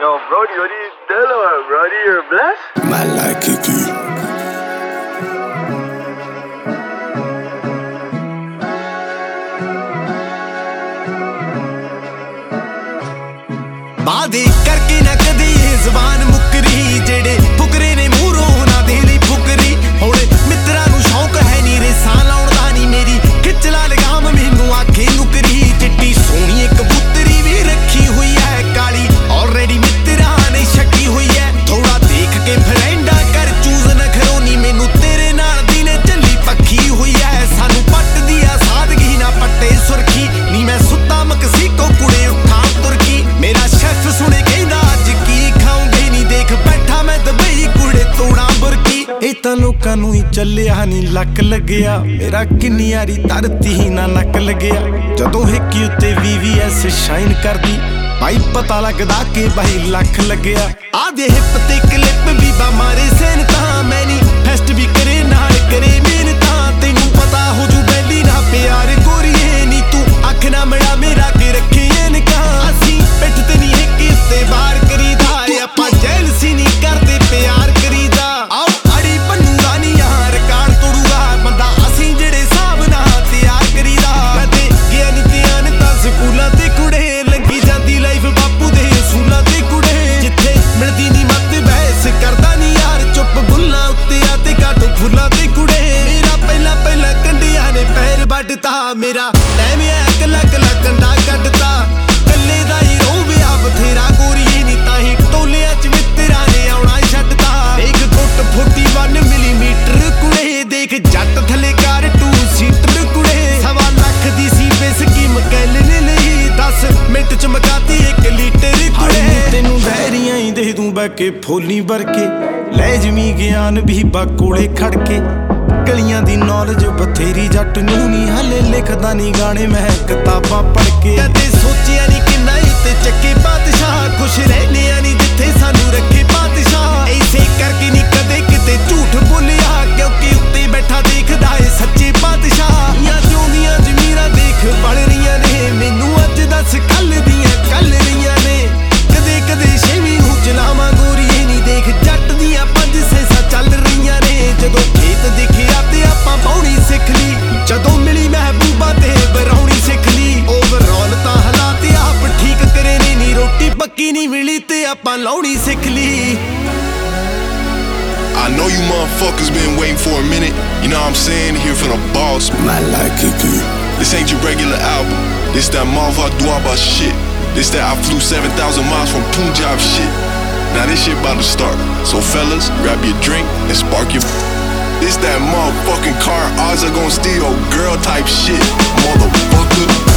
Yo, Brody, what are you doing, Brody? You're blessed? Man like Kiki. बादे करके ना कदे ज़बान मुकरी जेड़े फुकरे ने मूरों ना दे ली फुकरी होले मित्रा नू शौक है नी रेसां लाउण दा नी मेरी खिच ला लगाम मैनू आखे नुकरी चिट्टी सोहणी कबूतरी भी रखी हुई है काली ऑलरेडी मित्रा ने छकी हुई है थोड़ा देख के फ्रेंडा कर चूज न खरोनी मैनू तेरे नाल दी ने चली पक्की हुई है सानू पट दिया सादगी ना पट्टे सुरखी नी मैं सुत्ता मकसी को कुड़े उठा तुरकी मेरा शेफ सुने कहंदा अज की खाऊंगी नी देख बैठा मैं दुबई कुड़े तोड़ा बुरकी ਇਹ ਤਾਂ ਲੋਕਾਂ ਨੂੰ ਹੀ ਚੱਲਿਆ ਨੀ ਲੱਕ ਲੱਗਿਆ ਮੇਰਾ ਕਿੰਨੀ ਯਾਰੀ ਧਰਤੀ ਹੀ ਨਾ ਨੱਕ ਲੱਗਿਆ ਜਦੋਂ ਹਿੱਕੀ ਉੱਤੇ VVS ਸ਼ਾਈਨ ਕਰਦੀ ਭਾਈ ਪਤਾ ਲੱਗਦਾ ਕਿ ਬਾਈ ਲੱਖ ਲੱਗਿਆ ਆਦੇ ਹਿੱਪ ਤੇ ਕਲਿੱਪ ਵੀ ਬਾ ਮਾਰੇ ਸੈਨ ਤਾਂ ਮੈਂ ਨੀ ਫੈਸਟ ਵੀ ਕਰੇ ਨਾਲ ਕਰੇ ਮਿਹਨਤਾਂ ਤੈਨੂੰ ਪਤਾ ਹੋ ਜੂ ਬੈਲੀ ਨਾ ਪਿਆਰ ਗੋਰੀਏ ਨੀ ਤੂੰ ਅੱਖ ਨਾ ਮੜਾ ਮੇਰਾ ਕੇ ਰੱਖੇ ਇਨਕਾਂ ਅਸੀਂ ਪਿੱਠ ਤੇ ਨਹੀਂ ਹਿੱਕੀ ਉੱਤੇ ਬਾਹਰ ਕਰੀਦਾ ਆਪਾਂ ਜੈਲਸੀ ਨਹੀਂ ਕਰਦੇ ਪਿਆਰ ਕਰੀਦਾ ਆਓ ਅੜੀ ਪੰਨੂਗਾ ਨੀ ਯਾਰ ਰਿਕਾਰਡ ਤੋੜੂਗਾ ਬੰਦਾ ਅਸੀਂ ਜਿਹੜੇ ਹਿਸਾਬ ਨਾਲ ਤਿਆਰ ਕਰੀਦਾ ਕਦੇ ਗਿਆ ਨੀ ਧਿਆਨ ਤਾਂ ਸਕੂਲਾਂ ਤੇ ਕੁੜੇ ਲੱਗੀ ਜਾਂਦੀ ਲਾਈਫ ਬਾਪੂ ਦੇ ਅਸੂਲਾਂ ਤੇ ਕੁੜੇ ਜਿੱਥੇ ਮਿਲਦੀ ਨੀ ਮੱਤ ਬਹਿਸ ਕਰਦਾ ਨੀ ਯਾਰ ਚੁੱਪ ਬੁੱਲਾਂ ਉੱਤੇ ਆ ਤੇ ਕਾਟੋ ਫੁੱਲਾਂ ਤੇ ਕੁੜੇ ਮੇਰਾ ਪਹਿਲਾਂ ਕੰਡਿਆਂ ਨੇ ਪੈਰ ਵੱਢਤਾ ਮੇਰਾ ਟਾਈਮ ਐ ਕੱਲਾ ਕੰਡਾ ਕੱਢਤਾ ਕੱਲੇ ਦਾ ਹੀ ਰੋਵਿਆ ਬਥੇਰਾ ਗੋਰੀਏ ਨੀ ਤਾਂ ਹੀ ਟੋਲਿਆਂ ਚ ਮਿੱਤਰਾਂ ਨੇ ਆਉਣਾ ਛੱਡਤਾ ਦੇਖ ਗੁੱਟ 41 ਮਿਲੀਮੀਟਰ ਕੁੜੇ ਦੇਖ ਜੱਟ ਥੱਲੇ ਕਾਰ 2 ਸੀਟਰ ਕੁੜੇ 1.25 ਲੱਖ ਦੀ ਸੀ ਬੇਸਕੀਮ ਕੈਲਨ ਲਈ 10 ਮਿੰਟ ਚ ਮਕਾਤੀ 1 ਲੀਟਰ ਕੁੜੇ ਤੈਨੂੰ ਬਹਿਰੀਆਂ ਹੀ ਦੇ ਦੂੰ ਬੈ ਕੇ ਫੋਲੀ ਵਰਕੇ ਲੈ ਜਮੀ ਗਿਆਨ ਵੀ ਬਾ ਕੋਲੇ ਖੜ ਕੇ ਗਲੀਆਂ ਦੀ ਨੌਲੇਜ ਬਥੇਰੀ ਜੱਟ ਨੂੰ ਨੀ ਹਲੇ ਲਿਖਦਾ ਨੀ ਗਾਣੇ ਮੈਂ ਕਿਤਾਬਾਂ ਪੜ੍ਹ ਕੇ ਕਦੇ ਸੋਚਿਆ ਨੀ ਕਿੰਨਾ ਉੱਤੇ ਚੱਕੇ ਬਾਦਸ਼ਾਹ ਖੁਸ਼ ਰਹਿੰਦੇ ਆ ਨੀ ਜਿੱਥੇ ਸਾਨੂੰ ਰੱਖੇ ਬਾਦਸ਼ਾਹ ਐਸੇ ਕਰਕੇ ਨੀ ਕਦੇ ਕਿਤੇ ਝੂਠ ਬੋਲਿਆ ਕਿਉਂਕਿ ਉੱਤੇ ਬੈਠਾ ਦੇਖਦਾ ਏ ਸੱਚੇ ਬਾਦਸ਼ਾਹ ਯਾ ਜਿਉਂਦੀਆਂ ਜ਼ਮੀਰਾਂ ਦੇਖ ਬਣ ਰਹੀਆਂ ਨੇ ਮੈਨੂੰ ਅੱਜ ਦੱਸ ਕੱਲ ਰਹੀਆਂ ਨੇ ਕਦੇ ਛੇਵੀਂ ਨੂੰ ਚਲਾਵਾਂ ਗੋਰੀਏ ਨੀ ਦੇਖ ਜੱਟ ਦੀਆਂ 5 ਸੈਂਸਾਂ ਚੱਲ ਰਹੀਆਂ ਨੇ ਜਦੋਂ ਖੇਤ ਦਿਖਿਆ ਤੇ ਆਪਾਂ ਬਾਉਣੀ ਸਿੱਖ ਲਈ ਜਦੋਂ ਮਿਲੀ ਮਹਿਬੂਬਾ ਤੇ ਬਰਾਉਣੀ ਸਿੱਖ ਲਈ ਓਵਰਆਲ ਤਾਂ ਹਾਲਾਤ ਆਪ ਠੀਕ ਕਰੇ ਨੀ ਰੋਟੀ ਪੱਕੀ ਨਹੀਂ ਮਿਲੀ ਤੇ ਆਪਾਂ ਲਾਉਣੀ ਸਿੱਖ ਲਈ I know you motherfuckers been waiting for a minute. You know what I'm saying? Here from the boss. Man like Kiki. This ain't your regular album. This that motherfucker Duaba shit. This that I flew 7,000 miles from Punjab shit. Now this shit about to start. So fellas, grab your drink and spark your. This that motherfucking car odds are gonna steal your girl type shit, motherfucker.